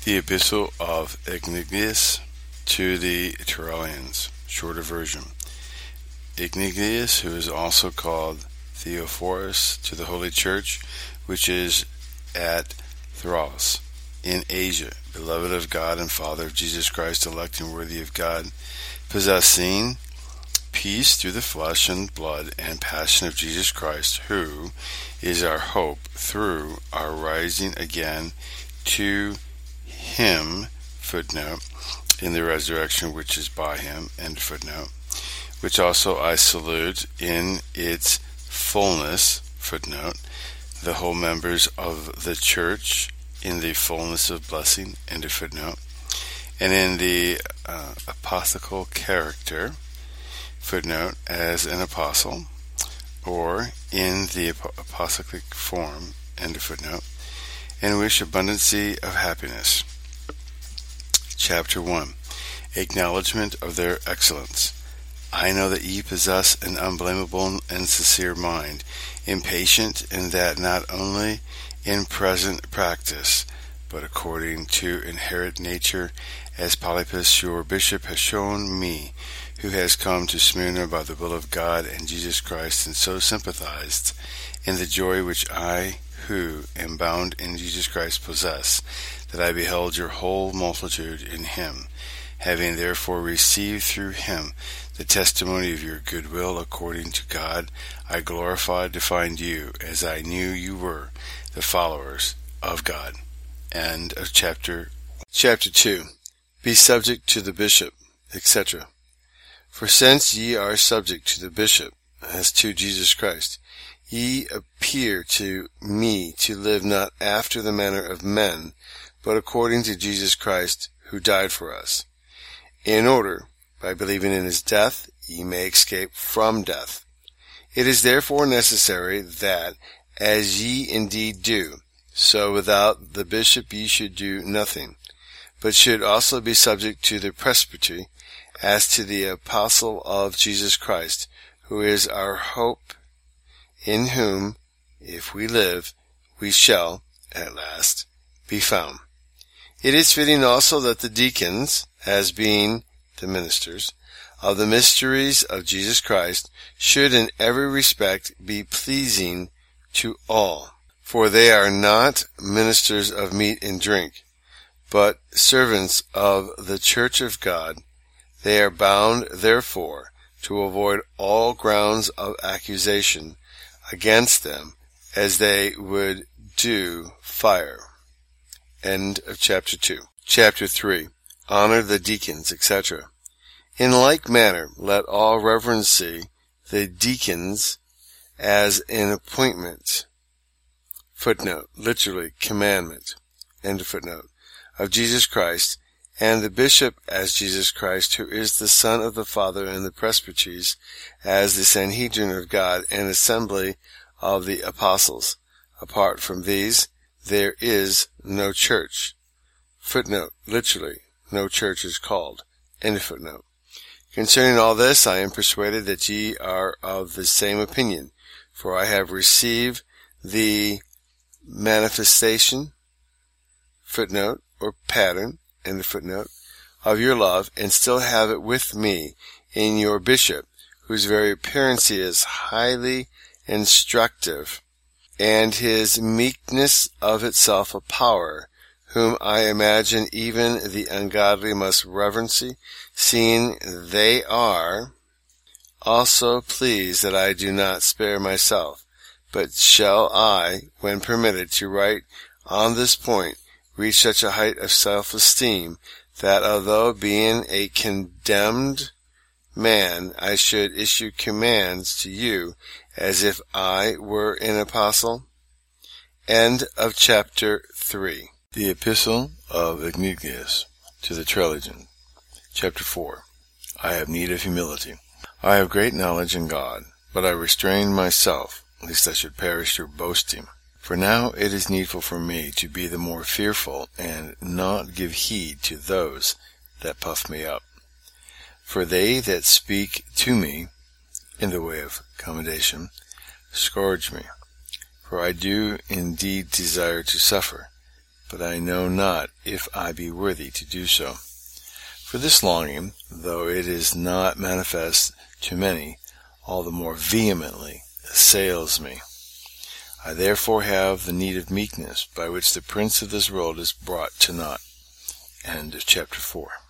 The Epistle of Ignacius to the Tyroleans, shorter version. Ignacius, who is also called Theophorus, to the Holy Church, which is at Thraus, in Asia, beloved of God and Father of Jesus Christ, elect and worthy of God, possessing peace through the flesh and blood and passion of Jesus Christ, who is our hope through our rising again to him, footnote, in the resurrection which is by him, end footnote, which also I salute in its fullness, footnote, the whole members of the church in the fullness of blessing, end of footnote, and in the apostolical character, footnote, as an apostle, or in the apostolic form, end of footnote, and wish abundancy of happiness. Chapter 1. Acknowledgement of their excellence. I know that ye possess an unblameable and sincere mind, impatient in that not only in present practice, but according to inherent nature, as Polypus your bishop has shown me, who has come to Smyrna by the will of God and Jesus Christ, and so sympathized in the joy which I, who am bound in Jesus Christ, possess, that I beheld your whole multitude in him, having therefore received through him the testimony of your goodwill according to God, I glorified to find you, as I knew you were, the followers of God. End of chapter 2. Be subject to the bishop, etc. For since ye are subject to the bishop, as to Jesus Christ, ye appear to me to live not after the manner of men, but according to Jesus Christ, who died for us, in order, by believing in his death, ye may escape from death. It is therefore necessary that, as ye indeed do, so without the bishop ye should do nothing, but should also be subject to the presbytery, as to the apostle of Jesus Christ, who is our hope, in whom, if we live, we shall, at last, be found. It is fitting also that the deacons, as being the ministers of the mysteries of Jesus Christ, should in every respect be pleasing to all. For they are not ministers of meat and drink, but servants of the church of God. They are bound, therefore, to avoid all grounds of accusation against them, as they would do fire. End of chapter 2. Chapter 3. Honor the deacons, etc. In like manner, let all reverence the deacons as an appointment, footnote, literally, commandment, end of footnote, of Jesus Christ, and the bishop as Jesus Christ, who is the Son of the Father, and the presbyteries as the Sanhedrin of God and assembly of the apostles. Apart from these, there is no church. Footnote, literally, no church is called. End of footnote. Concerning all this, I am persuaded that ye are of the same opinion, for I have received the manifestation, footnote, or pattern, end of footnote, of your love, and still have it with me in your bishop, whose very appearance is highly instructive, and his meekness of itself a power, whom I imagine even the ungodly must reverence, seeing they are also pleased that I do not spare myself, but shall I, when permitted to write on this point, reach such a height of self-esteem, that although being a condemned man, I should issue commands to you as if I were an apostle? End of chapter 3. The Epistle of Ignacius to the Tyroleans, chapter 4. I have need of humility. I have great knowledge in God, but I restrain myself, lest I should perish through boasting. For now it is needful for me to be the more fearful, and not give heed to those that puff me up. For they that speak to me in the way of commendation scourge me. For I do indeed desire to suffer, but I know not if I be worthy to do so. For this longing, though it is not manifest to many, all the more vehemently assails me. I therefore have the need of meekness, by which the prince of this world is brought to naught. End of chapter 4.